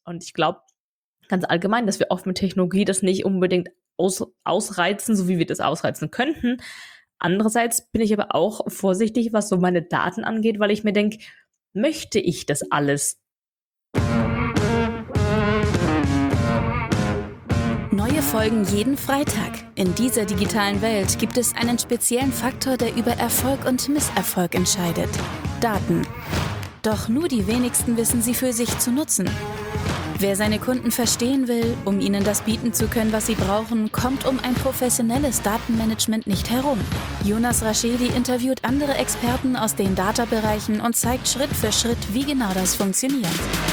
Und ich glaube ganz allgemein, dass wir oft mit Technologie das nicht unbedingt ausreizen, so wie wir das ausreizen könnten. Andererseits bin ich aber auch vorsichtig, was so meine Daten angeht, weil ich mir denke, möchte ich das alles? Neue Folgen jeden Freitag. In dieser digitalen Welt gibt es einen speziellen Faktor, der über Erfolg und Misserfolg entscheidet: Daten. Doch nur die wenigsten wissen sie für sich zu nutzen. Wer seine Kunden verstehen will, um ihnen das bieten zu können, was sie brauchen, kommt um ein professionelles Datenmanagement nicht herum. Jonas Raschedi interviewt andere Experten aus den Data-Bereichen und zeigt Schritt für Schritt, wie genau das funktioniert.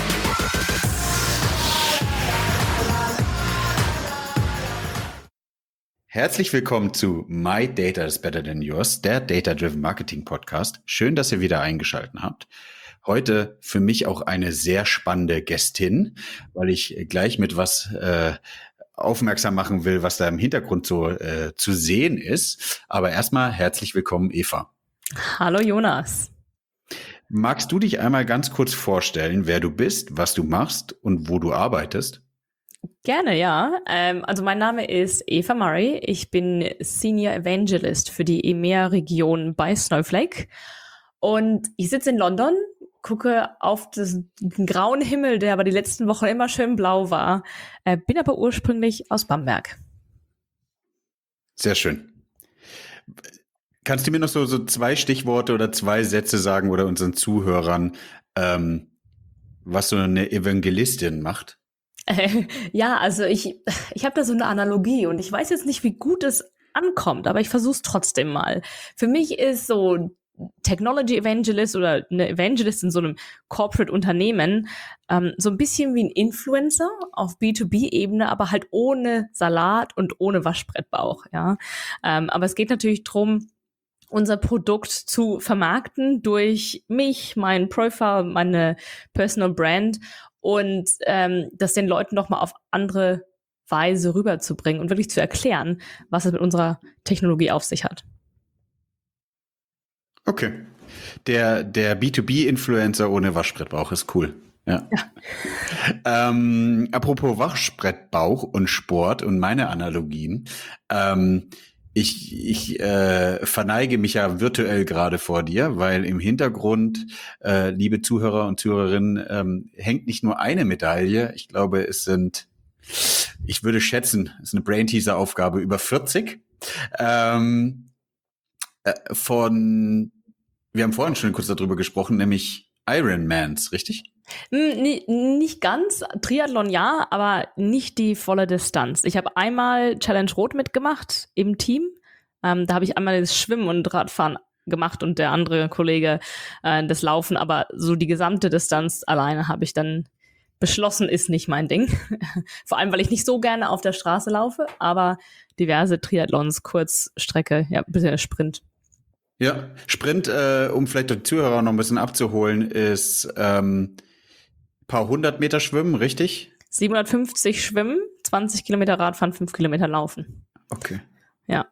Herzlich willkommen zu My Data is Better Than Yours, der Data-Driven Marketing Podcast. Schön, dass ihr wieder eingeschaltet habt. Heute für mich auch eine sehr spannende Gästin, weil ich gleich mit was aufmerksam machen will, was da im Hintergrund so zu sehen ist. Aber erstmal herzlich willkommen, Eva. Hallo Jonas. Magst du dich einmal ganz kurz vorstellen, wer du bist, was du machst und wo du arbeitest? Gerne, ja. Also mein Name ist Eva Murray. Ich bin Senior Evangelist für die EMEA-Region bei Snowflake. Und ich sitze in London, gucke auf den grauen Himmel, der aber die letzten Wochen immer schön blau war. Bin aber ursprünglich aus Bamberg. Sehr schön. Kannst du mir noch so 2 Stichworte oder 2 Sätze sagen oder unseren Zuhörern, was so eine Evangelistin macht? Ja, also ich habe da so eine Analogie und ich weiß jetzt nicht, wie gut es ankommt, aber ich versuche es trotzdem mal. Für mich ist so Technology Evangelist oder eine Evangelist in so einem Corporate-Unternehmen so ein bisschen wie ein Influencer auf B2B-Ebene, aber halt ohne Salat und ohne Waschbrettbauch. Ja, aber es geht natürlich drum, unser Produkt zu vermarkten durch mich, mein Profile, meine Personal Brand und das den Leuten nochmal auf andere Weise rüberzubringen und wirklich zu erklären, was es mit unserer Technologie auf sich hat. Okay. Der B2B-Influencer ohne Waschbrettbauch ist cool. Ja. Apropos Waschbrettbauch und Sport und meine Analogien. Ich verneige mich ja virtuell gerade vor dir, weil im Hintergrund, liebe Zuhörer und Zuhörerinnen, hängt nicht nur eine Medaille. Ich glaube, ich würde schätzen, es ist eine Brain-Teaser-Aufgabe über 40. Wir haben vorhin schon kurz darüber gesprochen, nämlich Ironmans, richtig? Nicht ganz. Triathlon ja, aber nicht die volle Distanz. Ich habe einmal Challenge Rot mitgemacht im Team. Da habe ich einmal das Schwimmen und Radfahren gemacht und der andere Kollege das Laufen. Aber so die gesamte Distanz alleine habe ich dann beschlossen, ist nicht mein Ding. Vor allem, weil ich nicht so gerne auf der Straße laufe, aber diverse Triathlons, Kurzstrecke, ja, bitte Sprint. Ja, Sprint, um vielleicht die Zuhörer noch ein bisschen abzuholen, ist paar 100 Meter schwimmen, richtig? 750 schwimmen, 20 Kilometer Radfahren, 5 Kilometer laufen. Okay. Ja.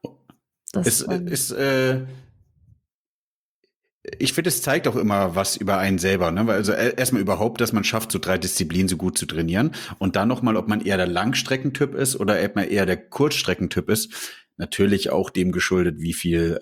Ich finde, es zeigt auch immer was über einen selber, ne? Weil also erstmal überhaupt, dass man schafft, so 3 Disziplinen so gut zu trainieren und dann nochmal, ob man eher der Langstreckentyp ist oder ob man eher der Kurzstreckentyp ist. Natürlich auch dem geschuldet, wie viel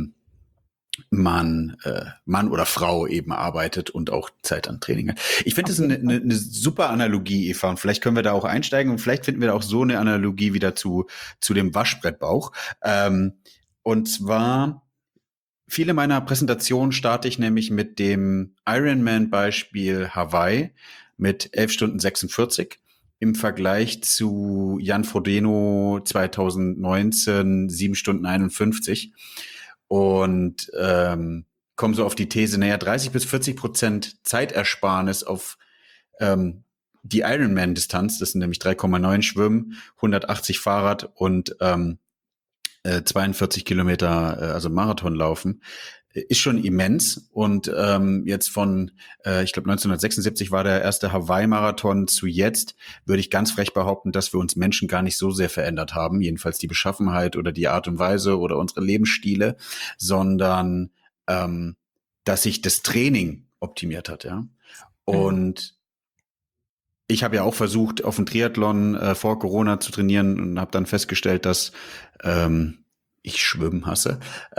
Mann oder Frau eben arbeitet und auch Zeit an Training hat. Ich finde das eine super Analogie, Eva, und vielleicht können wir da auch einsteigen und vielleicht finden wir da auch so eine Analogie wieder zu dem Waschbrettbauch. Und zwar viele meiner Präsentationen starte ich nämlich mit dem Ironman-Beispiel Hawaii mit 11 Stunden 46 im Vergleich zu Jan Frodeno 2019 7 Stunden 51 und kommen so auf die These, 30-40% Zeitersparnis auf die Ironman-Distanz, das sind nämlich 3,9 Schwimmen, 180 Fahrrad und 42 Kilometer, also Marathon laufen, ist schon immens. Und jetzt von, ich glaube 1976 war der erste Hawaii-Marathon zu jetzt, würde ich ganz frech behaupten, dass wir uns Menschen gar nicht so sehr verändert haben, jedenfalls die Beschaffenheit oder die Art und Weise oder unsere Lebensstile, sondern dass sich das Training optimiert hat, ja. Und Ich habe ja auch versucht, auf dem Triathlon vor Corona zu trainieren und habe dann festgestellt, dass ich Schwimmen hasse,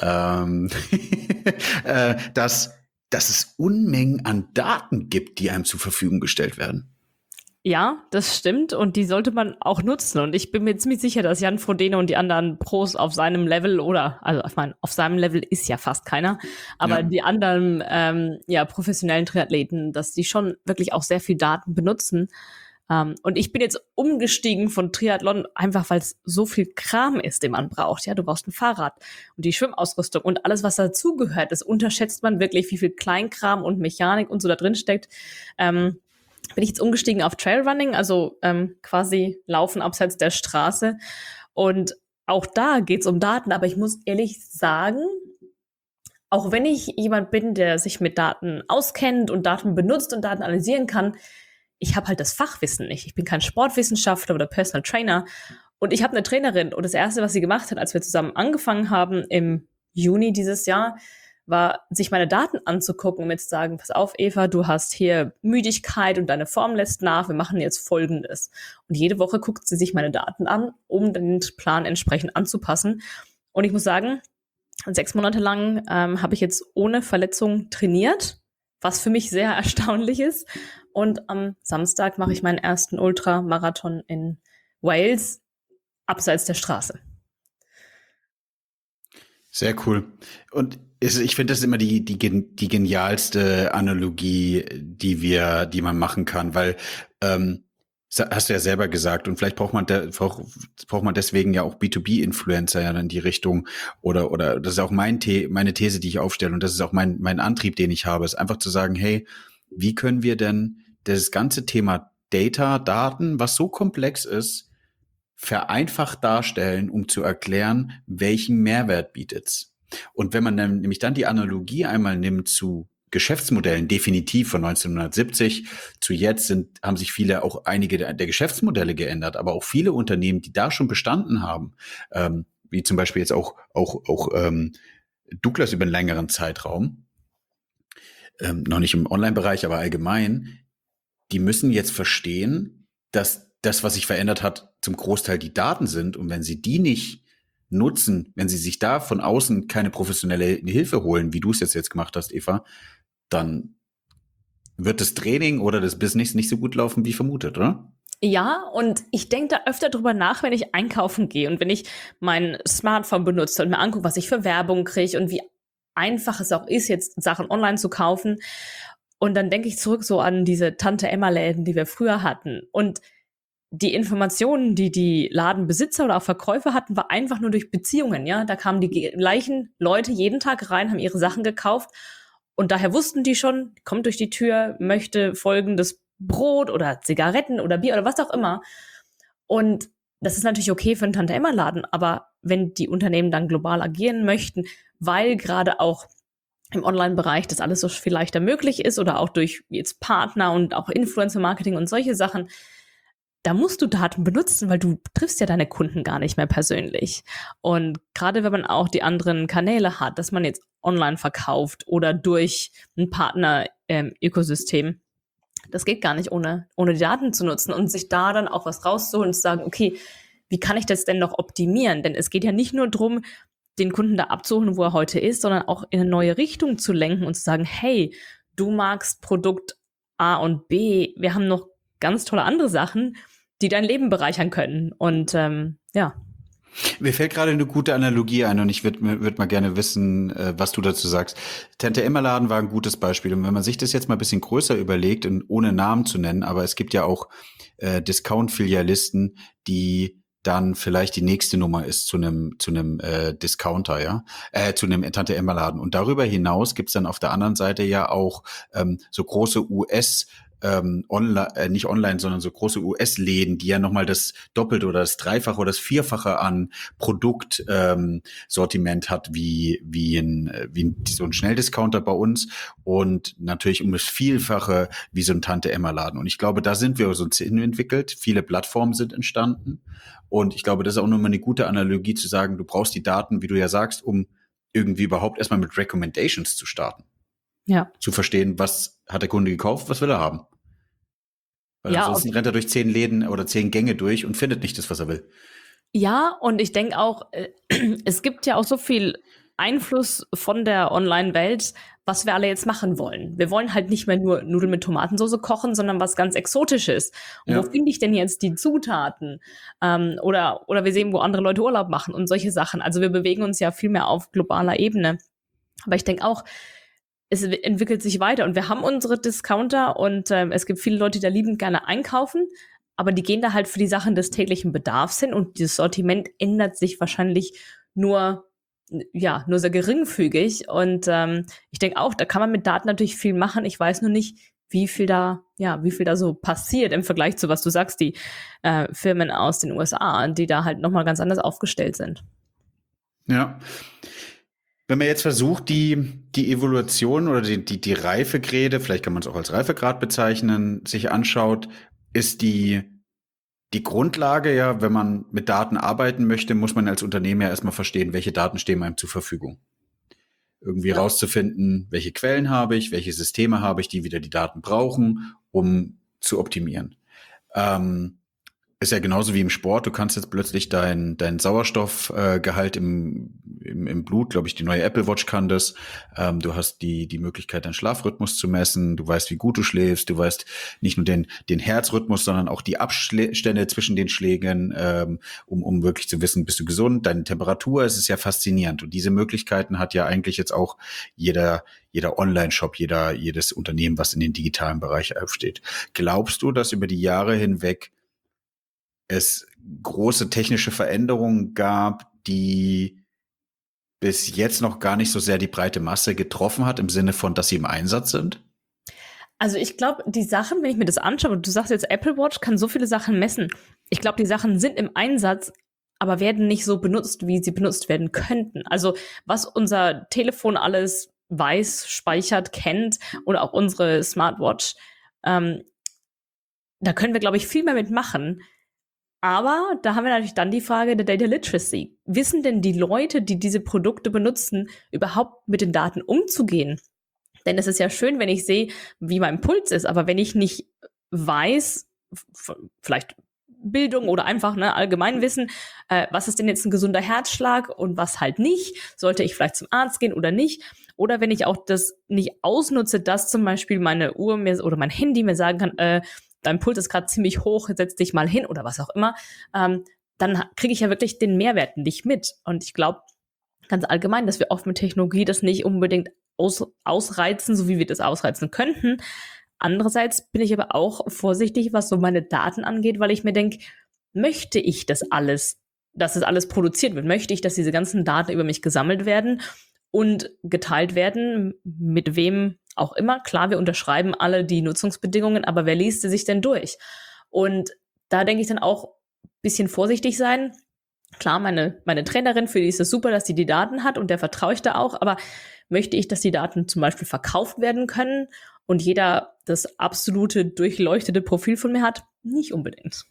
dass es Unmengen an Daten gibt, die einem zur Verfügung gestellt werden. Ja, das stimmt und die sollte man auch nutzen. Und ich bin mir ziemlich sicher, dass Jan Frodeno und die anderen Pros auf seinem Level also ich meine, auf seinem Level ist ja fast keiner, aber die anderen professionellen Triathleten, dass die schon wirklich auch sehr viel Daten benutzen. Und ich bin jetzt umgestiegen von Triathlon, einfach weil es so viel Kram ist, den man braucht. Ja, du brauchst ein Fahrrad und die Schwimmausrüstung und alles, was dazugehört. Das unterschätzt man wirklich, wie viel Kleinkram und Mechanik und so da drin steckt. Bin ich jetzt umgestiegen auf Trailrunning, also quasi Laufen abseits der Straße. Und auch da geht's um Daten, aber ich muss ehrlich sagen, auch wenn ich jemand bin, der sich mit Daten auskennt und Daten benutzt und Daten analysieren kann, ich habe halt das Fachwissen nicht. Ich bin kein Sportwissenschaftler oder Personal Trainer. Und ich habe eine Trainerin und das Erste, was sie gemacht hat, als wir zusammen angefangen haben im Juni dieses Jahr, war, sich meine Daten anzugucken und mir zu sagen, pass auf, Eva, du hast hier Müdigkeit und deine Form lässt nach, wir machen jetzt Folgendes. Und jede Woche guckt sie sich meine Daten an, um den Plan entsprechend anzupassen. Und ich muss sagen, 6 Monate lang habe ich jetzt ohne Verletzung trainiert, was für mich sehr erstaunlich ist. Und am Samstag mache ich meinen ersten Ultramarathon in Wales, abseits der Straße. Sehr cool. Und ich finde das immer die genialste Analogie, die man machen kann, weil hast du ja selber gesagt, und vielleicht braucht man deswegen ja auch B2B-Influencer ja in die Richtung, oder das ist auch meine These, die ich aufstelle, und das ist auch mein Antrieb, den ich habe, ist einfach zu sagen, hey, wie können wir denn das ganze Thema Daten, was so komplex ist, vereinfacht darstellen, um zu erklären, welchen Mehrwert bietet's. Und wenn man nämlich dann die Analogie einmal nimmt zu Geschäftsmodellen, definitiv von 1970 zu jetzt haben sich einige der Geschäftsmodelle geändert, aber auch viele Unternehmen, die da schon bestanden haben, wie zum Beispiel jetzt auch Douglas über einen längeren Zeitraum, noch nicht im Online-Bereich, aber allgemein, die müssen jetzt verstehen, dass das, was sich verändert hat, zum Großteil die Daten sind. Und wenn sie die nicht nutzen, wenn sie sich da von außen keine professionelle Hilfe holen, wie du es jetzt gemacht hast, Eva, dann wird das Training oder das Business nicht so gut laufen wie vermutet, oder? Ja, und ich denke da öfter drüber nach, wenn ich einkaufen gehe und wenn ich mein Smartphone benutze und mir angucke, was ich für Werbung kriege und wie einfach es auch ist, jetzt Sachen online zu kaufen. Und dann denke ich zurück so an diese Tante-Emma-Läden, die wir früher hatten. Und die Informationen, die die Ladenbesitzer oder auch Verkäufer hatten, war einfach nur durch Beziehungen, ja. Da kamen die gleichen Leute jeden Tag rein, haben ihre Sachen gekauft und daher wussten die schon, kommt durch die Tür, möchte folgendes Brot oder Zigaretten oder Bier oder was auch immer. Und das ist natürlich okay für einen Tante-Emma-Laden, aber wenn die Unternehmen dann global agieren möchten, weil gerade auch im Online-Bereich das alles so viel leichter möglich ist oder auch durch jetzt Partner und auch Influencer-Marketing und solche Sachen, da musst du Daten benutzen, weil du triffst ja deine Kunden gar nicht mehr persönlich. Und gerade wenn man auch die anderen Kanäle hat, dass man jetzt online verkauft oder durch ein Partner-Ökosystem, das geht gar nicht ohne die Daten zu nutzen und sich da dann auch was rauszuholen und zu sagen, okay, wie kann ich das denn noch optimieren? Denn es geht ja nicht nur darum, den Kunden da abzuholen, wo er heute ist, sondern auch in eine neue Richtung zu lenken und zu sagen, hey, du magst Produkt A und B, wir haben noch ganz tolle andere Sachen, die dein Leben bereichern können. Und ja. Mir fällt gerade eine gute Analogie ein und ich würd mal gerne wissen, was du dazu sagst. Tante-Emma-Laden war ein gutes Beispiel. Und wenn man sich das jetzt mal ein bisschen größer überlegt, und ohne Namen zu nennen, aber es gibt ja auch Discount-Filialisten, die dann vielleicht die nächste Nummer ist zu einem Discounter, ja, zu einem Tante-Emma-Laden. Und darüber hinaus gibt's dann auf der anderen Seite ja auch so große nicht online, sondern so große US-Läden, die ja nochmal das Doppelte oder das Dreifache oder das Vierfache an Produktsortiment hat, wie so ein Schnelldiscounter bei uns und natürlich um das Vielfache wie so ein Tante-Emma-Laden. Und ich glaube, da sind wir so hin entwickelt. Viele Plattformen sind entstanden. Und ich glaube, das ist auch nochmal eine gute Analogie zu sagen, du brauchst die Daten, wie du ja sagst, um irgendwie überhaupt erstmal mit Recommendations zu starten. Ja. Zu verstehen, was hat der Kunde gekauft, was will er haben. Weil Ja, ansonsten rennt er durch 10 Läden oder 10 Gänge durch und findet nicht das, was er will. ja, und ich denke auch, es gibt ja auch so viel Einfluss von der Online-Welt, was wir alle jetzt machen wollen. Wir wollen halt nicht mehr nur Nudeln mit Tomatensauce kochen, sondern was ganz Exotisches. Und wo Ja. finde ich denn jetzt die Zutaten? Oder wir sehen, wo andere Leute Urlaub machen und solche Sachen. Also wir bewegen uns ja viel mehr auf globaler Ebene. Aber ich denke auch, es entwickelt sich weiter und wir haben unsere Discounter und es gibt viele Leute, die da liebend gerne einkaufen, aber die gehen da halt für die Sachen des täglichen Bedarfs hin und dieses Sortiment ändert sich wahrscheinlich nur, ja, nur sehr geringfügig und ich denke auch, da kann man mit Daten natürlich viel machen. Ich weiß nur nicht, wie viel da so passiert im Vergleich zu, was du sagst, die Firmen aus den USA, die da halt nochmal ganz anders aufgestellt sind. Ja. Wenn man jetzt versucht, die Evaluation oder die Reifegrade, vielleicht kann man es auch als Reifegrad bezeichnen, sich anschaut, ist die Grundlage ja, wenn man mit Daten arbeiten möchte, muss man als Unternehmen ja erstmal verstehen, welche Daten stehen einem zur Verfügung. Irgendwie rauszufinden, welche Quellen habe ich, welche Systeme habe ich, die wieder die Daten brauchen, um zu optimieren. Ist ja genauso wie im Sport. Du kannst jetzt plötzlich dein Sauerstoffgehalt im Blut, glaube ich, die neue Apple Watch kann das. Du hast die Möglichkeit, deinen Schlafrhythmus zu messen. Du weißt, wie gut du schläfst. Du weißt nicht nur den Herzrhythmus, sondern auch die Abstände zwischen den Schlägen, um wirklich zu wissen, bist du gesund, deine Temperatur. Es ist ja faszinierend. Und diese Möglichkeiten hat ja eigentlich jetzt auch jeder Online-Shop, jedes Unternehmen, was in den digitalen Bereich aufsteht. Glaubst du, dass über die Jahre hinweg es große technische Veränderungen gab, die bis jetzt noch gar nicht so sehr die breite Masse getroffen hat, im Sinne von, dass sie im Einsatz sind? Also ich glaube, die Sachen, wenn ich mir das anschaue, du sagst jetzt, Apple Watch kann so viele Sachen messen. Ich glaube, die Sachen sind im Einsatz, aber werden nicht so benutzt, wie sie benutzt werden könnten. Also was unser Telefon alles weiß, speichert, kennt oder auch unsere Smartwatch, da können wir, glaube ich, viel mehr mitmachen. Aber da haben wir natürlich dann die Frage der Data Literacy. Wissen denn die Leute, die diese Produkte benutzen, überhaupt mit den Daten umzugehen? Denn es ist ja schön, wenn ich sehe, wie mein Puls ist, aber wenn ich nicht weiß, vielleicht Bildung oder einfach Allgemeinwissen, was ist denn jetzt ein gesunder Herzschlag und was halt nicht, sollte ich vielleicht zum Arzt gehen oder nicht? Oder wenn ich auch das nicht ausnutze, dass zum Beispiel meine Uhr mir oder mein Handy mir sagen kann, dein Puls ist gerade ziemlich hoch, setz dich mal hin oder was auch immer, dann kriege ich ja wirklich den Mehrwert nicht mit. Und ich glaube ganz allgemein, dass wir oft mit Technologie das nicht unbedingt ausreizen, so wie wir das ausreizen könnten. Andererseits bin ich aber auch vorsichtig, was so meine Daten angeht, weil ich mir denke, möchte ich das alles, dass es alles produziert wird? Möchte ich, dass diese ganzen Daten über mich gesammelt werden und geteilt werden, mit wem auch immer? Klar, wir unterschreiben alle die Nutzungsbedingungen, aber wer liest sie sich denn durch? Und da denke ich dann auch ein bisschen vorsichtig sein. Klar, meine Trainerin, für die ist es super, dass sie die Daten hat und der vertraue ich da auch, aber möchte ich, dass die Daten zum Beispiel verkauft werden können und jeder das absolute durchleuchtete Profil von mir hat? Nicht unbedingt.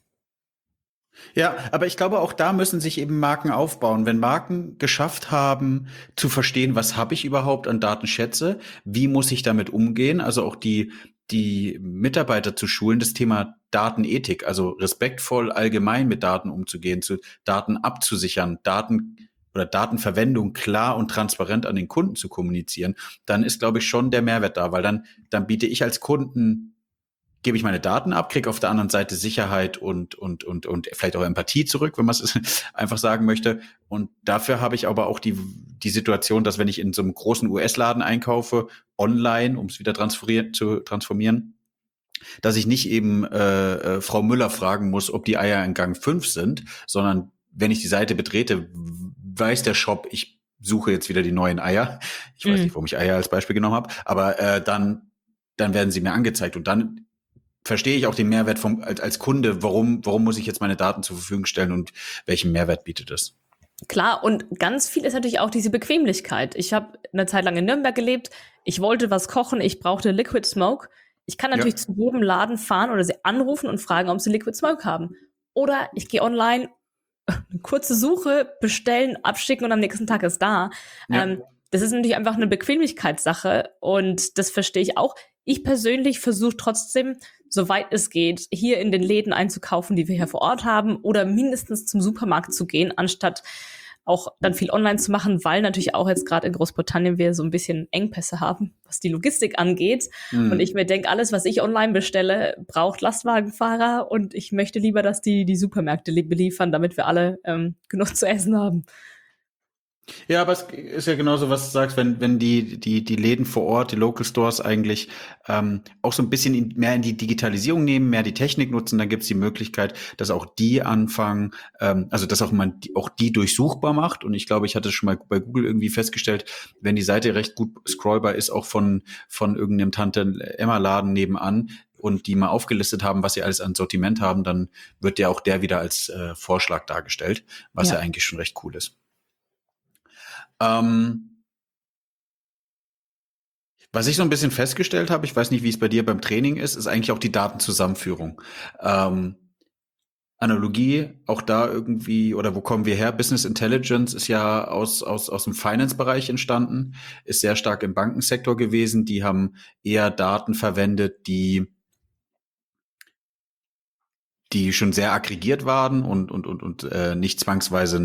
Ja, aber ich glaube, auch da müssen sich eben Marken aufbauen. Wenn Marken geschafft haben, zu verstehen, was habe ich überhaupt an Datenschätze, wie muss ich damit umgehen, also auch die Mitarbeiter zu schulen, das Thema Datenethik, also respektvoll allgemein mit Daten umzugehen, zu Daten abzusichern, Datenverwendung klar und transparent an den Kunden zu kommunizieren, dann ist, glaube ich, schon der Mehrwert da, weil dann biete ich als Kunden, gebe ich meine Daten ab, kriege auf der anderen Seite Sicherheit und vielleicht auch Empathie zurück, wenn man es einfach sagen möchte. Und dafür habe ich aber auch die Situation, dass wenn ich in so einem großen US-Laden einkaufe, online, um es wieder zu transformieren, dass ich nicht eben Frau Müller fragen muss, ob die Eier in Gang 5 sind, sondern wenn ich die Seite betrete, weiß der Shop, ich suche jetzt wieder die neuen Eier. Ich weiß nicht, warum ich Eier als Beispiel genommen habe, aber dann werden sie mir angezeigt und dann verstehe ich auch den Mehrwert als Kunde, warum muss ich jetzt meine Daten zur Verfügung stellen und welchen Mehrwert bietet es? Klar, und ganz viel ist natürlich auch diese Bequemlichkeit. Ich habe eine Zeit lang in Nürnberg gelebt, ich wollte was kochen, ich brauchte Liquid Smoke. Ich kann natürlich zu jedem Laden fahren oder sie anrufen und fragen, ob sie Liquid Smoke haben. Oder ich gehe online, eine kurze Suche, bestellen, abschicken und am nächsten Tag ist da. Ja. Das ist natürlich einfach eine Bequemlichkeitssache und das verstehe ich auch. Ich persönlich versuche trotzdem soweit es geht, hier in den Läden einzukaufen, die wir hier vor Ort haben, oder mindestens zum Supermarkt zu gehen, anstatt auch dann viel online zu machen, weil natürlich auch jetzt gerade in Großbritannien wir so ein bisschen Engpässe haben, was die Logistik angeht. Und ich mir denke, alles, was ich online bestelle, braucht Lastwagenfahrer, und ich möchte lieber, dass die Supermärkte beliefern, damit wir alle genug zu essen haben. Ja, aber es ist ja genauso, was du sagst, wenn die Läden vor Ort, die Local Stores eigentlich auch so ein bisschen mehr in die Digitalisierung nehmen, mehr die Technik nutzen, dann gibt es die Möglichkeit, dass auch die anfangen, also dass auch man auch die durchsuchbar macht. Und ich glaube, ich hatte schon mal bei Google irgendwie festgestellt, wenn die Seite recht gut scrollbar ist, auch von irgendeinem Tante-Emma-Laden nebenan, und die mal aufgelistet haben, was sie alles an Sortiment haben, dann wird ja auch der wieder als Vorschlag dargestellt, was ja eigentlich schon recht cool ist. Was ich so ein bisschen festgestellt habe, ich weiß nicht, wie es bei dir beim Training ist eigentlich auch die Datenzusammenführung. Analogie, auch da irgendwie, oder wo kommen wir her? Business Intelligence ist ja aus dem Finance-Bereich entstanden, ist sehr stark im Bankensektor gewesen. Die haben eher Daten verwendet, die schon sehr aggregiert waren und nicht zwangsweise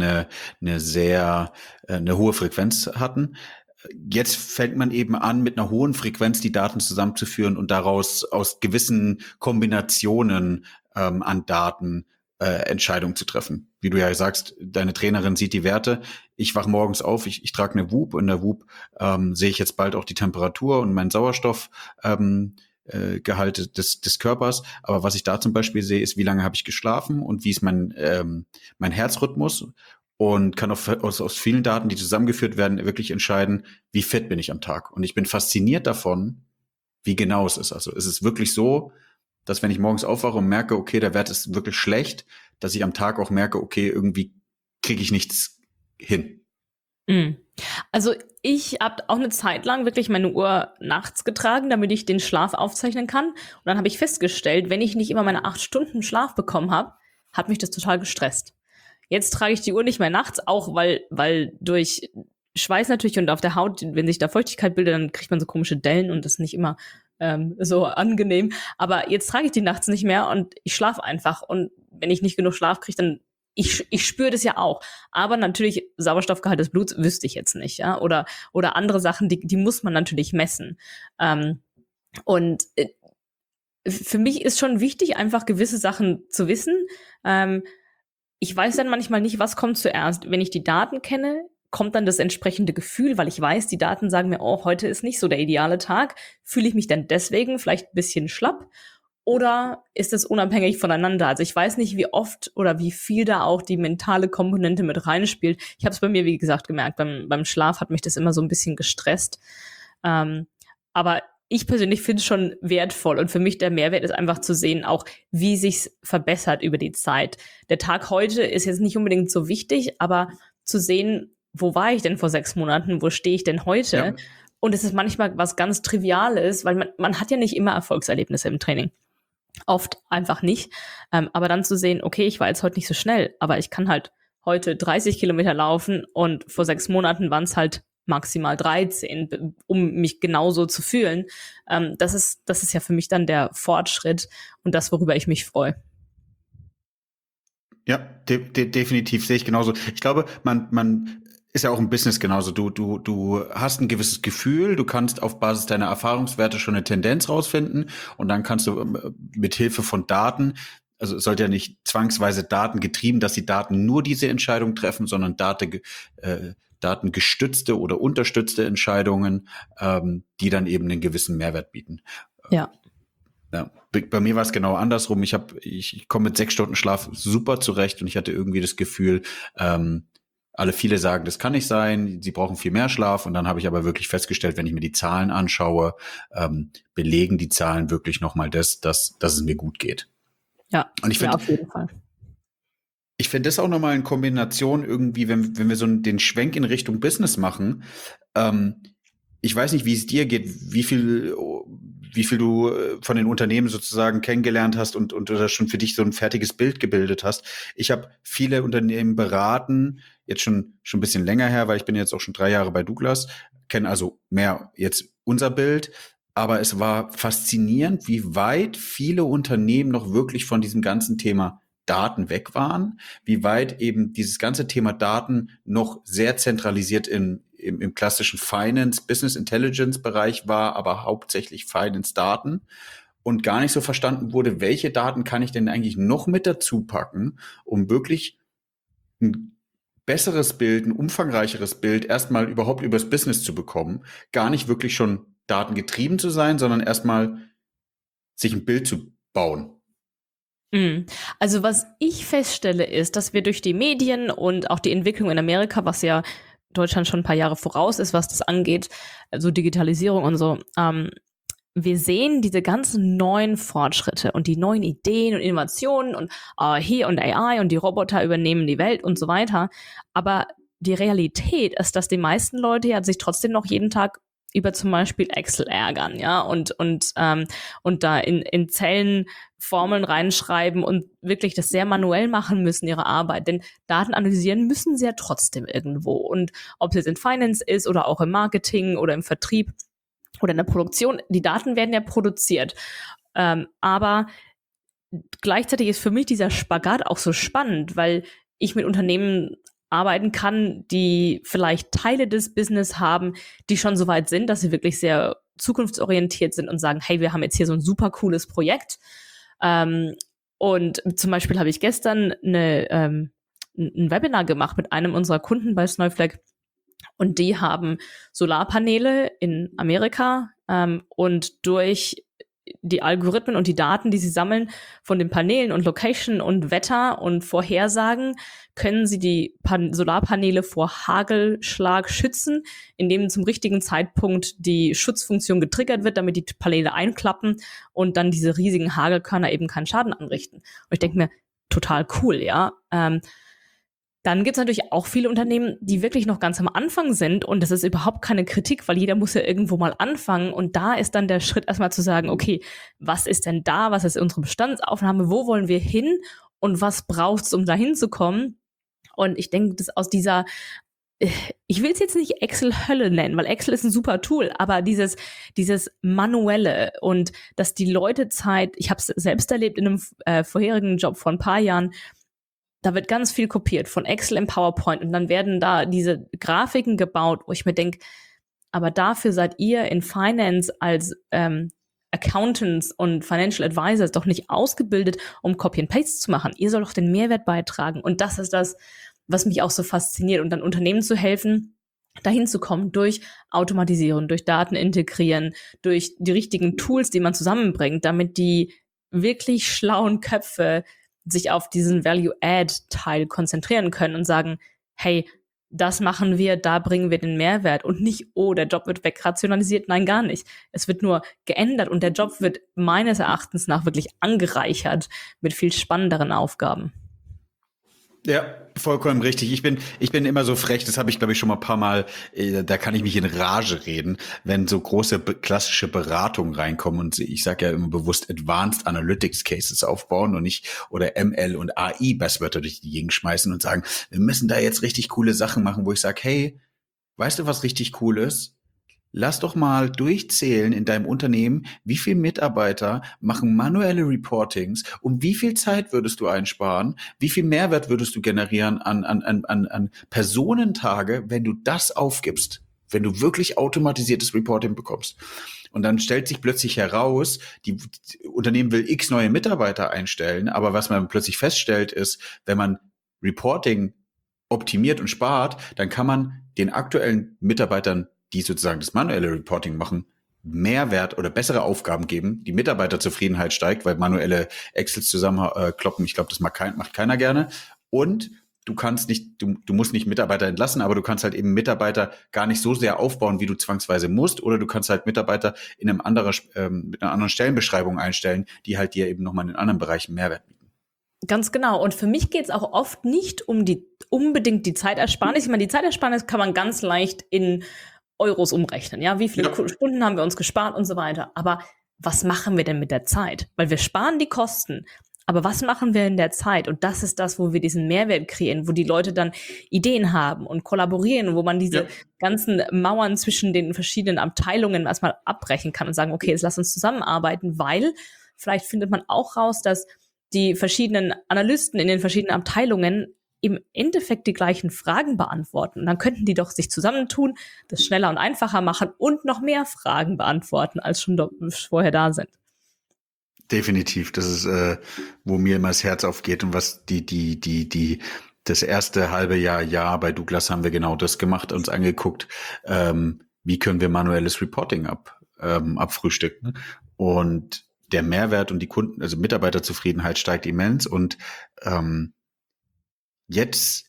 eine hohe Frequenz hatten. Jetzt fängt man eben an, mit einer hohen Frequenz die Daten zusammenzuführen und daraus aus gewissen Kombinationen an Daten Entscheidungen zu treffen. Wie du ja sagst, deine Trainerin sieht die Werte. Ich wache morgens auf, ich trage eine Whoop. In der Whoop sehe ich jetzt bald auch die Temperatur und meinen Sauerstoff Gehalt des Körpers. Aber was ich da zum Beispiel sehe, ist, wie lange habe ich geschlafen und wie ist mein Herzrhythmus, und kann aus vielen Daten, die zusammengeführt werden, wirklich entscheiden, wie fit bin ich am Tag. Und ich bin fasziniert davon, wie genau es ist. Also es ist wirklich so, dass wenn ich morgens aufwache und merke, okay, der Wert ist wirklich schlecht, dass ich am Tag auch merke, okay, irgendwie kriege ich nichts hin. Also ich habe auch eine Zeit lang wirklich meine Uhr nachts getragen, damit ich den Schlaf aufzeichnen kann. Und dann habe ich festgestellt, wenn ich nicht immer meine 8 Stunden Schlaf bekommen habe, hat mich das total gestresst. Jetzt trage ich die Uhr nicht mehr nachts, auch weil durch Schweiß natürlich und auf der Haut, wenn sich da Feuchtigkeit bildet, dann kriegt man so komische Dellen und das ist nicht immer so angenehm. Aber jetzt trage ich die nachts nicht mehr und ich schlafe einfach. Und wenn ich nicht genug Schlaf kriege, dann ich spüre das ja auch. Aber natürlich, Sauerstoffgehalt des Bluts wüsste ich jetzt nicht, ja. Oder andere Sachen, die muss man natürlich messen. Und für mich ist schon wichtig, einfach gewisse Sachen zu wissen. Ich weiß dann manchmal nicht, was kommt zuerst. Wenn ich die Daten kenne, kommt dann das entsprechende Gefühl, weil ich weiß, die Daten sagen mir, oh, heute ist nicht so der ideale Tag. Fühle ich mich dann deswegen vielleicht ein bisschen schlapp? Oder ist es unabhängig voneinander? Also ich weiß nicht, wie oft oder wie viel da auch die mentale Komponente mit reinspielt. Ich habe es bei mir, wie gesagt, gemerkt, beim Schlaf hat mich das immer so ein bisschen gestresst. Aber ich persönlich finde es schon wertvoll, und für mich der Mehrwert ist einfach zu sehen, auch wie sich's verbessert über die Zeit. Der Tag heute ist jetzt nicht unbedingt so wichtig, aber zu sehen, wo war ich denn vor 6 Monaten, wo stehe ich denn heute? Ja. Und es ist manchmal was ganz Triviales, weil man hat ja nicht immer Erfolgserlebnisse im Training. Oft einfach nicht. Aber dann zu sehen, okay, ich war jetzt heute nicht so schnell, aber ich kann halt heute 30 Kilometer laufen und vor 6 Monaten waren es halt maximal 13, um mich genauso zu fühlen. Das ist ja für mich dann der Fortschritt und das, worüber ich mich freue. Ja, definitiv sehe ich genauso. Ich glaube, man ist ja auch im Business genauso. Du hast ein gewisses Gefühl, du kannst auf Basis deiner Erfahrungswerte schon eine Tendenz rausfinden, und dann kannst du mit Hilfe von Daten, also es sollte ja nicht zwangsweise Daten getrieben, dass die Daten nur diese Entscheidung treffen, sondern datengestützte oder unterstützte Entscheidungen, die dann eben einen gewissen Mehrwert bieten. Ja. Ja, bei mir war es genau andersrum. Ich komme mit 6 Stunden Schlaf super zurecht, und ich hatte irgendwie das Gefühl, viele sagen, das kann nicht sein, sie brauchen viel mehr Schlaf, und dann habe ich aber wirklich festgestellt, wenn ich mir die Zahlen anschaue, belegen die Zahlen wirklich nochmal dass es mir gut geht. Ja, und ich finde, auf jeden Fall. Ich finde das auch nochmal in Kombination irgendwie, wenn wir so den Schwenk in Richtung Business machen. Ich weiß nicht, wie es dir geht, wie viel du von den Unternehmen sozusagen kennengelernt hast und oder schon für dich so ein fertiges Bild gebildet hast. Ich habe viele Unternehmen beraten, jetzt schon ein bisschen länger her, weil ich bin jetzt auch schon 3 Jahre bei Douglas, kenne also mehr jetzt unser Bild. aber es war faszinierend, wie weit viele Unternehmen noch wirklich von diesem ganzen Thema Daten weg waren, wie weit eben dieses ganze Thema Daten noch sehr zentralisiert im klassischen Finance, Business Intelligence Bereich war, aber hauptsächlich Finance Daten und gar nicht so verstanden wurde, welche Daten kann ich denn eigentlich noch mit dazu packen, um wirklich ein besseres Bild, ein umfangreicheres Bild erstmal überhaupt übers Business zu bekommen, gar nicht wirklich schon datengetrieben zu sein, sondern erstmal sich ein Bild zu bauen. Also was ich feststelle ist, dass wir durch die Medien und auch die Entwicklung in Amerika, was ja Deutschland schon ein paar Jahre voraus ist, was das angeht, also Digitalisierung und so, wir sehen diese ganzen neuen Fortschritte und die neuen Ideen und Innovationen und hier und AI und die Roboter übernehmen die Welt und so weiter. Aber die Realität ist, dass die meisten Leute ja sich trotzdem noch jeden Tag über zum Beispiel Excel ärgern, ja, und da in Zellen Formeln reinschreiben und wirklich das sehr manuell machen müssen, ihre Arbeit. Denn Daten analysieren müssen sie ja trotzdem irgendwo. Und ob es jetzt in Finance ist oder auch im Marketing oder im Vertrieb oder in der Produktion, die Daten werden ja produziert. Aber gleichzeitig ist für mich dieser Spagat auch so spannend, weil ich mit Unternehmen arbeiten kann, die vielleicht Teile des Business haben, die schon so weit sind, dass sie wirklich sehr zukunftsorientiert sind und sagen, hey, wir haben jetzt hier so ein super cooles Projekt. Und zum Beispiel habe ich gestern ein Webinar gemacht mit einem unserer Kunden bei Snowflake und die haben Solarpaneele in Amerika und durch die Algorithmen und die Daten, die sie sammeln von den Paneelen und Location und Wetter und Vorhersagen, können sie die Solarpaneele vor Hagelschlag schützen, indem zum richtigen Zeitpunkt die Schutzfunktion getriggert wird, damit die Paneele einklappen und dann diese riesigen Hagelkörner eben keinen Schaden anrichten. Und ich denke mir, total cool, ja. Dann gibt es natürlich auch viele Unternehmen, die wirklich noch ganz am Anfang sind und das ist überhaupt keine Kritik, weil jeder muss ja irgendwo mal anfangen und da ist dann der Schritt erstmal zu sagen, okay, was ist denn da, was ist unsere Bestandsaufnahme, wo wollen wir hin und was braucht es, um da hinzukommen? Und ich denke, dass aus dieser, ich will es jetzt nicht Excel-Hölle nennen, weil Excel ist ein super Tool, aber dieses Manuelle und dass die Leute Zeit, ich habe es selbst erlebt in einem vorherigen Job vor ein paar Jahren, da wird ganz viel kopiert von Excel im PowerPoint und dann werden da diese Grafiken gebaut, wo ich mir denke, aber dafür seid ihr in Finance als Accountants und Financial Advisors doch nicht ausgebildet, um Copy and Paste zu machen. Ihr sollt doch den Mehrwert beitragen. Und das ist das, was mich auch so fasziniert. Und dann Unternehmen zu helfen, dahin zu kommen durch Automatisieren, durch Daten integrieren, durch die richtigen Tools, die man zusammenbringt, damit die wirklich schlauen Köpfe sich auf diesen Value-Add-Teil konzentrieren können und sagen, hey, das machen wir, da bringen wir den Mehrwert und nicht, oh, der Job wird wegrationalisiert. Nein, gar nicht. Es wird nur geändert und der Job wird meines Erachtens nach wirklich angereichert mit viel spannenderen Aufgaben. Ja, vollkommen richtig. Ich bin immer so frech, das habe ich, glaube ich, schon mal ein paar Mal, da kann ich mich in Rage reden, wenn so große klassische Beratungen reinkommen und ich sage ja immer bewusst Advanced Analytics Cases aufbauen und nicht oder ML und AI Buzzwörter durch die Gegend schmeißen und sagen, wir müssen da jetzt richtig coole Sachen machen, wo ich sage, hey, weißt du, was richtig cool ist? Lass doch mal durchzählen in deinem Unternehmen, wie viele Mitarbeiter machen manuelle Reportings, um wie viel Zeit würdest du einsparen, wie viel Mehrwert würdest du generieren an Personentage, wenn du das aufgibst, wenn du wirklich automatisiertes Reporting bekommst. Und dann stellt sich plötzlich heraus, die Unternehmen will x neue Mitarbeiter einstellen, aber was man plötzlich feststellt ist, wenn man Reporting optimiert und spart, dann kann man den aktuellen Mitarbeitern, die sozusagen das manuelle Reporting machen, Mehrwert oder bessere Aufgaben geben. Die Mitarbeiterzufriedenheit steigt, weil manuelle Excels zusammenkloppen. Ich glaube, das macht keiner gerne. Und du musst nicht Mitarbeiter entlassen, aber du kannst halt eben Mitarbeiter gar nicht so sehr aufbauen, wie du zwangsweise musst. Oder du kannst halt Mitarbeiter mit einer anderen Stellenbeschreibung einstellen, die halt dir eben nochmal in anderen Bereichen Mehrwert bieten. Ganz genau. Und für mich geht es auch oft nicht um unbedingt die Zeitersparnis. Ich meine, die Zeitersparnis kann man ganz leicht in Euros umrechnen. Ja, wie viele Stunden haben wir uns gespart und so weiter. Aber was machen wir denn mit der Zeit? Weil wir sparen die Kosten. Aber was machen wir in der Zeit? Und das ist das, wo wir diesen Mehrwert kreieren, wo die Leute dann Ideen haben und kollaborieren, wo man diese ganzen Mauern zwischen den verschiedenen Abteilungen erstmal abbrechen kann und sagen, okay, jetzt lass uns zusammenarbeiten, weil vielleicht findet man auch raus, dass die verschiedenen Analysten in den verschiedenen Abteilungen im Endeffekt die gleichen Fragen beantworten. Und dann könnten die doch sich zusammentun, das schneller und einfacher machen und noch mehr Fragen beantworten, als schon vorher da sind. Definitiv. Das ist, wo mir immer das Herz aufgeht und was das erste halbe Jahr bei Douglas haben wir genau das gemacht, uns angeguckt, wie können wir manuelles Reporting abfrühstücken. Und der Mehrwert und die Kunden, also Mitarbeiterzufriedenheit steigt immens und jetzt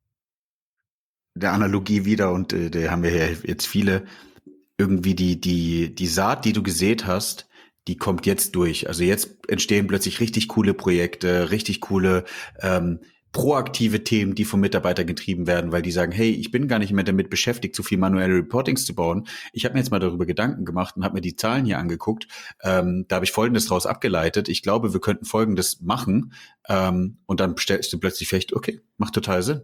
der Analogie wieder und da haben wir ja jetzt viele, irgendwie die Saat, die du gesät hast, die kommt jetzt durch. Also jetzt entstehen plötzlich richtig coole Projekte, richtig coole proaktive Themen, die vom Mitarbeiter getrieben werden, weil die sagen, hey, ich bin gar nicht mehr damit beschäftigt, so viel manuelle Reportings zu bauen. Ich habe mir jetzt mal darüber Gedanken gemacht und habe mir die Zahlen hier angeguckt. Da habe ich Folgendes daraus abgeleitet. Ich glaube, wir könnten Folgendes machen. Und dann stellst du plötzlich fest, okay, macht total Sinn.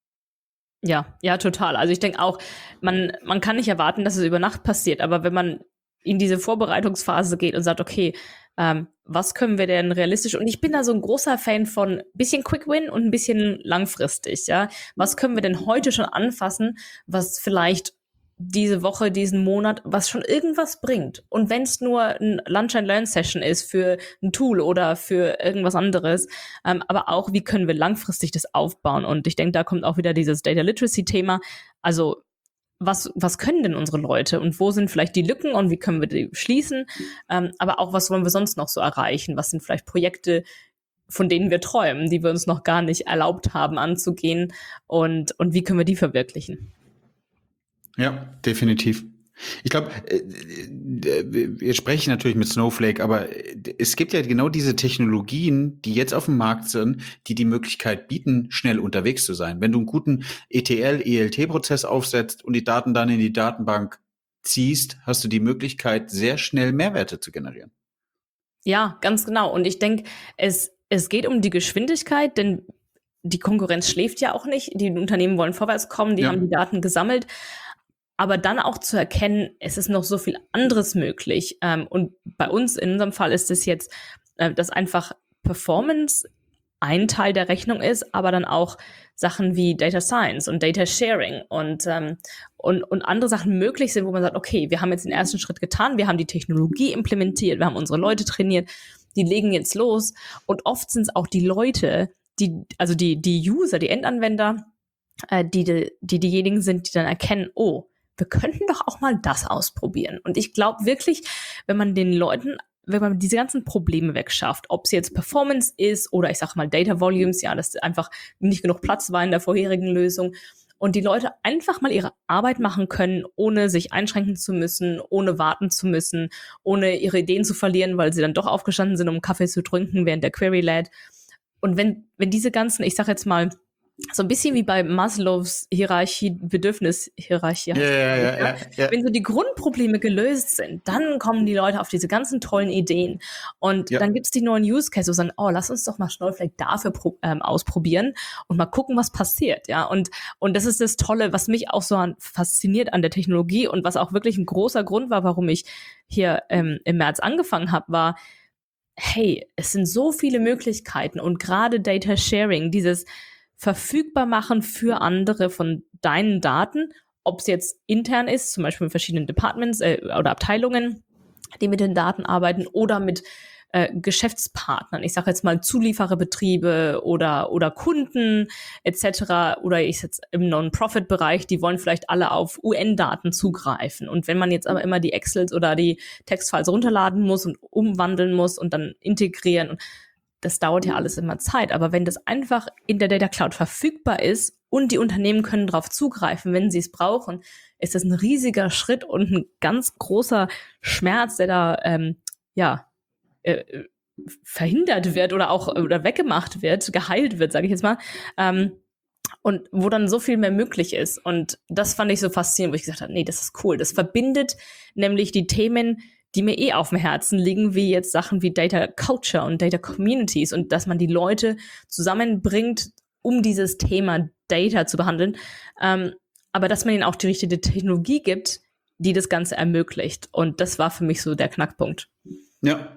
Ja, total. Also ich denke auch, man kann nicht erwarten, dass es über Nacht passiert, aber wenn man in diese Vorbereitungsphase geht und sagt, okay, was können wir denn realistisch? Und ich bin da so ein großer Fan von ein bisschen Quick Win und ein bisschen langfristig, ja. Was können wir denn heute schon anfassen, was vielleicht diese Woche, diesen Monat, was schon irgendwas bringt? Und wenn es nur ein Lunch-and-Learn-Session ist für ein Tool oder für irgendwas anderes, aber auch, wie können wir langfristig das aufbauen? Und ich denke, da kommt auch wieder dieses Data Literacy-Thema. Also was können denn unsere Leute und wo sind vielleicht die Lücken und wie können wir die schließen? Aber auch, was wollen wir sonst noch so erreichen? Was sind vielleicht Projekte, von denen wir träumen, die wir uns noch gar nicht erlaubt haben anzugehen? Und wie können wir die verwirklichen? Ja, definitiv. Ich glaube, wir sprechen natürlich mit Snowflake, aber es gibt ja genau diese Technologien, die jetzt auf dem Markt sind, die die Möglichkeit bieten, schnell unterwegs zu sein. Wenn du einen guten ETL, ELT-Prozess aufsetzt und die Daten dann in die Datenbank ziehst, hast du die Möglichkeit, sehr schnell Mehrwerte zu generieren. Ja, ganz genau. Und ich denke, es geht um die Geschwindigkeit, denn die Konkurrenz schläft ja auch nicht. Die Unternehmen wollen vorwärts kommen, die haben die Daten gesammelt. Aber dann auch zu erkennen, es ist noch so viel anderes möglich. Und bei uns, in unserem Fall, ist es jetzt, dass einfach Performance ein Teil der Rechnung ist, aber dann auch Sachen wie Data Science und Data Sharing und andere Sachen möglich sind, wo man sagt, okay, wir haben jetzt den ersten Schritt getan, wir haben die Technologie implementiert, wir haben unsere Leute trainiert, die legen jetzt los. Und oft sind es auch die Leute, die User, die Endanwender, diejenigen sind, die dann erkennen, oh, wir könnten doch auch mal das ausprobieren. Und ich glaube wirklich, wenn man diese ganzen Probleme wegschafft, ob es jetzt Performance ist oder ich sage mal Data Volumes, ja, dass einfach nicht genug Platz war in der vorherigen Lösung und die Leute einfach mal ihre Arbeit machen können, ohne sich einschränken zu müssen, ohne warten zu müssen, ohne ihre Ideen zu verlieren, weil sie dann doch aufgestanden sind, um Kaffee zu trinken, während der Query lädt. Und wenn diese ganzen, ich sage jetzt mal, so ein bisschen wie bei Maslows Bedürfnishierarchie. Ja. Wenn so die Grundprobleme gelöst sind, dann kommen die Leute auf diese ganzen tollen Ideen. Und dann gibt's die neuen Use Cases, wo sagen, oh, lass uns doch mal Snowflake dafür ausprobieren und mal gucken, was passiert. Ja, und das ist das Tolle, was mich auch so fasziniert an der Technologie und was auch wirklich ein großer Grund war, warum ich hier im März angefangen habe, war, hey, es sind so viele Möglichkeiten und gerade Data Sharing, dieses verfügbar machen für andere von deinen Daten, ob es jetzt intern ist, zum Beispiel mit verschiedenen Departments oder Abteilungen, die mit den Daten arbeiten oder mit Geschäftspartnern, ich sage jetzt mal Zuliefererbetriebe oder Kunden etc. Oder ich jetzt im Non-Profit-Bereich, die wollen vielleicht alle auf UN-Daten zugreifen. Und wenn man jetzt aber immer die Excels oder die Textfiles runterladen muss und umwandeln muss und dann integrieren, das dauert ja alles immer Zeit. Aber wenn das einfach in der Data Cloud verfügbar ist und die Unternehmen können darauf zugreifen, wenn sie es brauchen, ist das ein riesiger Schritt und ein ganz großer Schmerz, der da verhindert wird oder weggemacht wird, geheilt wird, sage ich jetzt mal. Und wo dann so viel mehr möglich ist. Und das fand ich so faszinierend, wo ich gesagt habe, nee, das ist cool. Das verbindet nämlich die Themen, die mir auf dem Herzen liegen, wie jetzt Sachen wie Data Culture und Data Communities und dass man die Leute zusammenbringt, um dieses Thema Data zu behandeln, aber dass man ihnen auch die richtige Technologie gibt, die das Ganze ermöglicht. Und das war für mich so der Knackpunkt. Ja.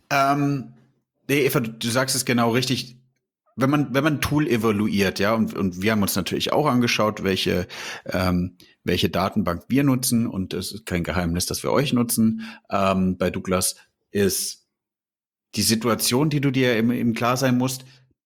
Nee, Eva, du sagst es genau richtig. Wenn man ein Tool evaluiert, ja, und wir haben uns natürlich auch angeschaut, welche Datenbank wir nutzen, und es ist kein Geheimnis, dass wir euch nutzen, bei Douglas, ist die Situation, die du dir im klar sein musst.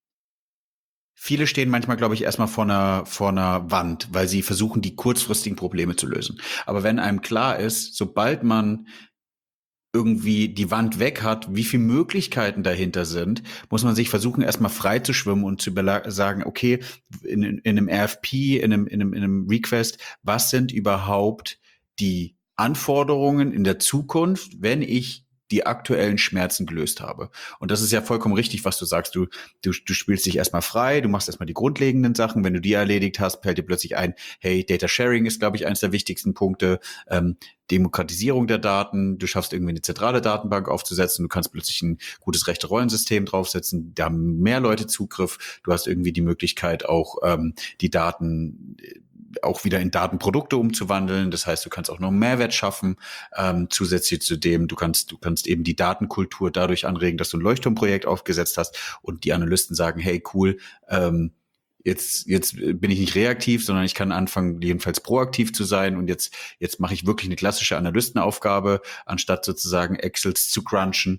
Viele stehen manchmal, glaube ich, erstmal vor einer Wand, weil sie versuchen, die kurzfristigen Probleme zu lösen. Aber wenn einem klar ist, sobald man irgendwie die Wand weg hat, wie viele Möglichkeiten dahinter sind, muss man sich versuchen, erstmal frei zu schwimmen und zu sagen, okay, in einem RFP, in einem Request, was sind überhaupt die Anforderungen in der Zukunft, wenn ich die aktuellen Schmerzen gelöst habe. Und das ist ja vollkommen richtig, was du sagst. Du spielst dich erstmal frei, du machst erstmal die grundlegenden Sachen. Wenn du die erledigt hast, fällt dir plötzlich ein, hey, Data Sharing ist, glaube ich, eines der wichtigsten Punkte. Demokratisierung der Daten, du schaffst irgendwie eine zentrale Datenbank aufzusetzen, du kannst plötzlich ein gutes Rechte-Rollensystem draufsetzen, da haben mehr Leute Zugriff, du hast irgendwie die Möglichkeit auch die Daten auch wieder in Datenprodukte umzuwandeln, das heißt, du kannst auch noch Mehrwert schaffen, zusätzlich zu dem, du kannst eben die Datenkultur dadurch anregen, dass du ein Leuchtturmprojekt aufgesetzt hast und die Analysten sagen, hey, cool, Jetzt bin ich nicht reaktiv, sondern ich kann anfangen, jedenfalls proaktiv zu sein. Und jetzt mache ich wirklich eine klassische Analystenaufgabe, anstatt sozusagen Excels zu crunchen.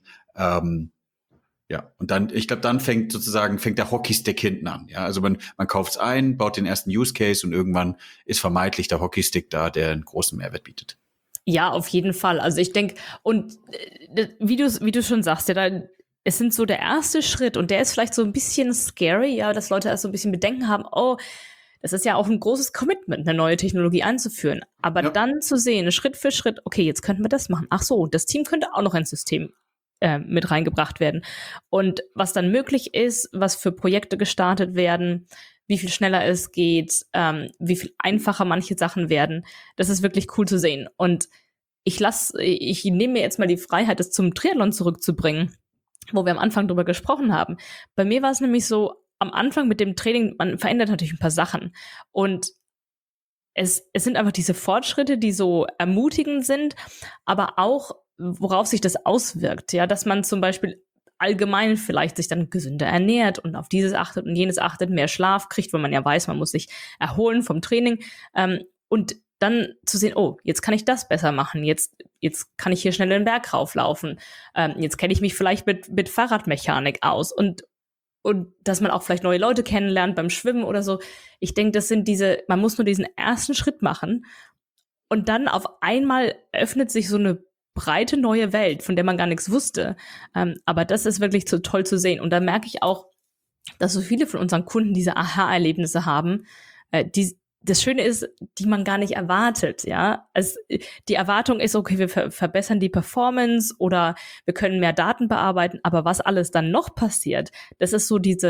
Ja, und dann, ich glaube, dann fängt der Hockeystick hinten an. Ja, also man kauft es ein, baut den ersten Use Case und irgendwann ist vermeintlich der Hockeystick da, der einen großen Mehrwert bietet. Ja, auf jeden Fall. Also ich denke, und wie du schon sagst, ja, es sind so der erste Schritt und der ist vielleicht so ein bisschen scary, ja, dass Leute erst so ein bisschen Bedenken haben, oh, das ist ja auch ein großes Commitment, eine neue Technologie einzuführen. Aber dann zu sehen, Schritt für Schritt, okay, jetzt könnten wir das machen. Ach so, das Team könnte auch noch ins System mit reingebracht werden. Und was dann möglich ist, was für Projekte gestartet werden, wie viel schneller es geht, wie viel einfacher manche Sachen werden, das ist wirklich cool zu sehen. Und ich nehme mir jetzt mal die Freiheit, das zum Triathlon zurückzubringen, wo wir am Anfang drüber gesprochen haben. Bei mir war es nämlich so, am Anfang mit dem Training, man verändert natürlich ein paar Sachen. Und es sind einfach diese Fortschritte, die so ermutigend sind, aber auch, worauf sich das auswirkt. Ja, dass man zum Beispiel allgemein vielleicht sich dann gesünder ernährt und auf dieses achtet und jenes achtet, mehr Schlaf kriegt, weil man ja weiß, man muss sich erholen vom Training. Und dann zu sehen, oh, jetzt kann ich das besser machen, jetzt kann ich hier schnell den Berg rauflaufen, jetzt kenne ich mich vielleicht mit Fahrradmechanik aus und dass man auch vielleicht neue Leute kennenlernt beim Schwimmen oder so. Ich denke, das sind man muss nur diesen ersten Schritt machen und dann auf einmal öffnet sich so eine breite neue Welt, von der man gar nichts wusste. Aber das ist wirklich so toll zu sehen. Und da merke ich auch, dass so viele von unseren Kunden diese Aha-Erlebnisse haben, das Schöne ist, die man gar nicht erwartet, ja. Die Erwartung ist, okay, wir verbessern die Performance oder wir können mehr Daten bearbeiten, aber was alles dann noch passiert, das ist so die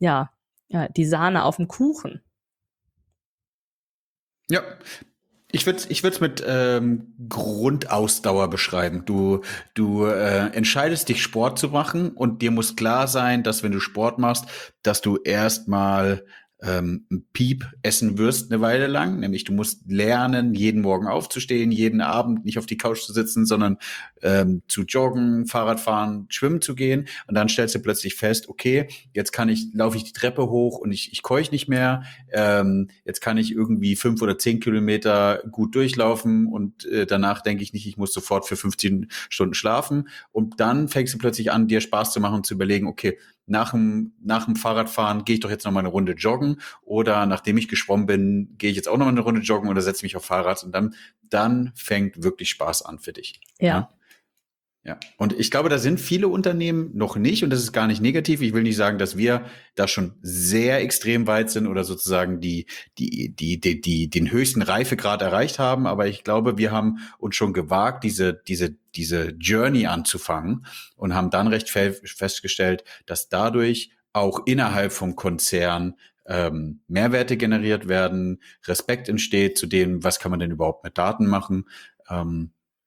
Sahne auf dem Kuchen. Ja. Ich würd's mit Grundausdauer beschreiben. Du entscheidest dich, Sport zu machen und dir muss klar sein, dass wenn du Sport machst, dass du erstmal ein Piep essen wirst eine Weile lang, nämlich du musst lernen, jeden Morgen aufzustehen, jeden Abend nicht auf die Couch zu sitzen, sondern zu joggen, Fahrrad fahren, schwimmen zu gehen und dann stellst du plötzlich fest, okay, jetzt laufe ich die Treppe hoch und ich keuch nicht mehr, jetzt kann ich irgendwie 5 oder 10 Kilometer gut durchlaufen und danach denke ich nicht, ich muss sofort für 15 Stunden schlafen und dann fängst du plötzlich an, dir Spaß zu machen und zu überlegen, okay, nach dem Fahrradfahren gehe ich doch jetzt noch mal eine Runde joggen oder nachdem ich geschwommen bin, gehe ich jetzt auch noch mal eine Runde joggen oder setze mich auf Fahrrad und dann fängt wirklich Spaß an für dich. Ja. Ja. Und ich glaube, da sind viele Unternehmen noch nicht und das ist gar nicht negativ. Ich will nicht sagen, dass wir da schon sehr extrem weit sind oder sozusagen den höchsten Reifegrad erreicht haben, aber ich glaube, wir haben uns schon gewagt, diese Journey anzufangen und haben dann recht festgestellt, dass dadurch auch innerhalb vom Konzern Mehrwerte generiert werden, Respekt entsteht zu dem, was kann man denn überhaupt mit Daten machen.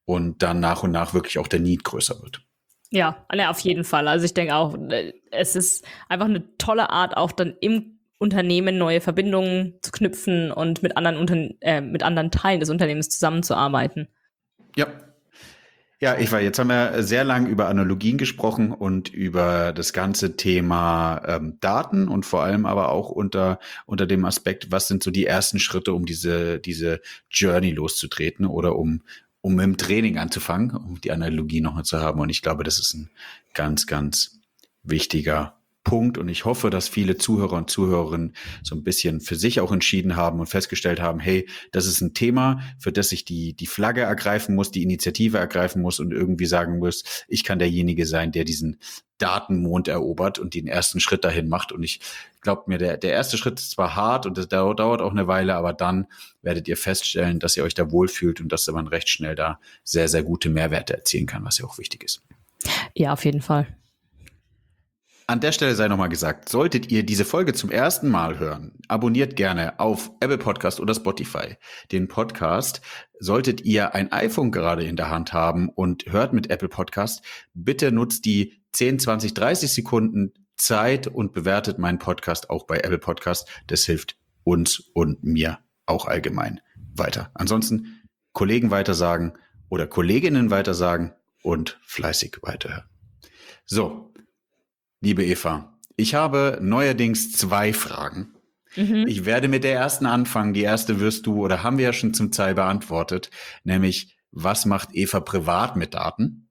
und dann nach und nach wirklich auch der Need größer wird. Ja, auf jeden Fall. Also ich denke auch, es ist einfach eine tolle Art, auch dann im Unternehmen neue Verbindungen zu knüpfen und mit anderen Teilen des Unternehmens zusammenzuarbeiten. Ja. Ja, Eva, jetzt haben wir sehr lang über Analogien gesprochen und über das ganze Thema Daten und vor allem aber auch unter dem Aspekt, was sind so die ersten Schritte, um diese Journey loszutreten oder um mit dem Training anzufangen, um die Analogie noch mal zu haben. Und ich glaube, das ist ein ganz, ganz wichtiger Punkt. Und ich hoffe, dass viele Zuhörer und Zuhörerinnen so ein bisschen für sich auch entschieden haben und festgestellt haben, hey, das ist ein Thema, für das ich die Flagge ergreifen muss, die Initiative ergreifen muss und irgendwie sagen muss, ich kann derjenige sein, der diesen Datenmond erobert und den ersten Schritt dahin macht. Und ich glaube mir, der erste Schritt ist zwar hart und das dauert auch eine Weile, aber dann werdet ihr feststellen, dass ihr euch da wohlfühlt und dass man recht schnell da sehr, sehr gute Mehrwerte erzielen kann, was ja auch wichtig ist. Ja, auf jeden Fall. An der Stelle sei nochmal gesagt, solltet ihr diese Folge zum ersten Mal hören, abonniert gerne auf Apple Podcast oder Spotify den Podcast. Solltet ihr ein iPhone gerade in der Hand haben und hört mit Apple Podcast, bitte nutzt die 10, 20, 30 Sekunden Zeit und bewertet meinen Podcast auch bei Apple Podcast. Das hilft uns und mir auch allgemein weiter. Ansonsten Kollegen weitersagen oder Kolleginnen weitersagen und fleißig weiterhören. So. Liebe Eva, ich habe neuerdings 2 Fragen. Ich werde mit der ersten anfangen. Die erste wirst du oder haben wir ja schon zum Teil beantwortet, nämlich was macht Eva privat mit Daten?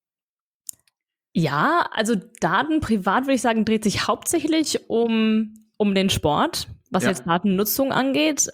Ja, also Daten privat, würde ich sagen, dreht sich hauptsächlich um den Sport, was jetzt Datennutzung angeht.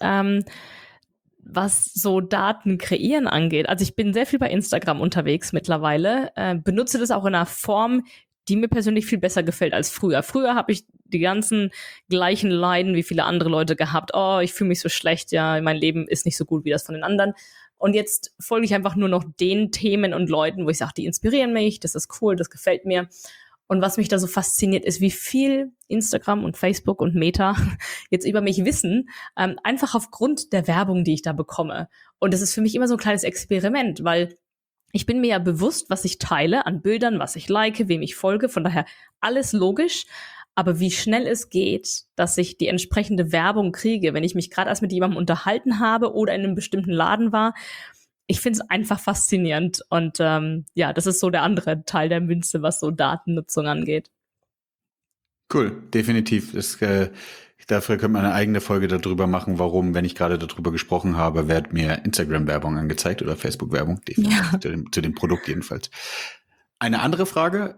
Was so Daten kreieren angeht. Also ich bin sehr viel bei Instagram unterwegs mittlerweile, benutze das auch in einer Form, die mir persönlich viel besser gefällt als früher. Früher habe ich die ganzen gleichen Leiden wie viele andere Leute gehabt. Oh, ich fühle mich so schlecht, ja, mein Leben ist nicht so gut wie das von den anderen. Und jetzt folge ich einfach nur noch den Themen und Leuten, wo ich sage, die inspirieren mich, das ist cool, das gefällt mir. Und was mich da so fasziniert, ist, wie viel Instagram und Facebook und Meta jetzt über mich wissen, einfach aufgrund der Werbung, die ich da bekomme. Und das ist für mich immer so ein kleines Experiment, weil ich bin mir ja bewusst, was ich teile an Bildern, was ich like, wem ich folge, von daher alles logisch. Aber wie schnell es geht, dass ich die entsprechende Werbung kriege, wenn ich mich gerade erst mit jemandem unterhalten habe oder in einem bestimmten Laden war, ich finde es einfach faszinierend. Und das ist so der andere Teil der Münze, was so Datennutzung angeht. Cool, definitiv. Dafür könnte man eine eigene Folge darüber machen, warum, wenn ich gerade darüber gesprochen habe, wird mir Instagram-Werbung angezeigt oder Facebook-Werbung, definitiv zu dem Produkt jedenfalls. Eine andere Frage,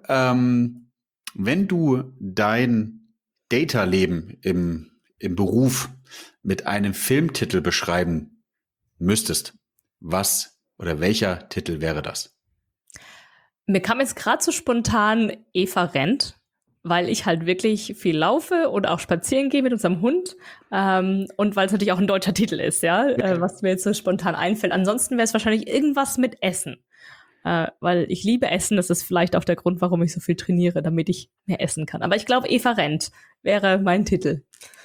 wenn du dein Data-Leben im Beruf mit einem Filmtitel beschreiben müsstest, was oder welcher Titel wäre das? Mir kam jetzt gerade so spontan Eva rennt, weil ich halt wirklich viel laufe oder auch spazieren gehe mit unserem Hund und weil es natürlich auch ein deutscher Titel ist, was mir jetzt so spontan einfällt. Ansonsten wäre es wahrscheinlich irgendwas mit Essen, weil ich liebe Essen. Das ist vielleicht auch der Grund, warum ich so viel trainiere, damit ich mehr essen kann. Aber ich glaube, Eva rennt wäre mein Titel.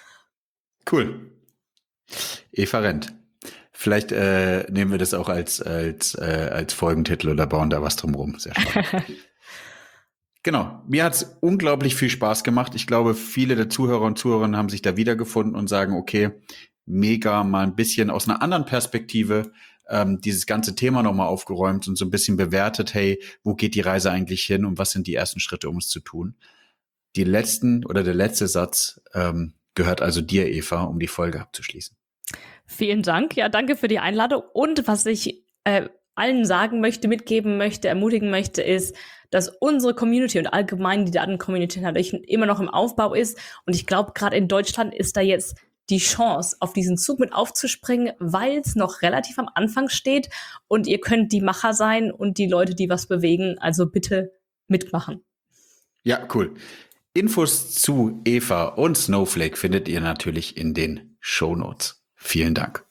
Cool. Eva rennt. Vielleicht nehmen wir das auch als Folgentitel oder bauen da was drumherum. Sehr spannend. Genau, mir hat's unglaublich viel Spaß gemacht. Ich glaube, viele der Zuhörer und Zuhörerinnen haben sich da wiedergefunden und sagen, okay, mega, mal ein bisschen aus einer anderen Perspektive dieses ganze Thema nochmal aufgeräumt und so ein bisschen bewertet, hey, wo geht die Reise eigentlich hin und was sind die ersten Schritte, um es zu tun? Der letzte Satz gehört also dir, Eva, um die Folge abzuschließen. Vielen Dank. Ja, danke für die Einladung. Und was ich allen sagen möchte, mitgeben möchte, ermutigen möchte, ist, dass unsere Community und allgemein die Daten-Community natürlich immer noch im Aufbau ist. Und ich glaube, gerade in Deutschland ist da jetzt die Chance, auf diesen Zug mit aufzuspringen, weil es noch relativ am Anfang steht. Und ihr könnt die Macher sein und die Leute, die was bewegen. Also bitte mitmachen. Ja, cool. Infos zu Eva und Snowflake findet ihr natürlich in den Shownotes. Vielen Dank.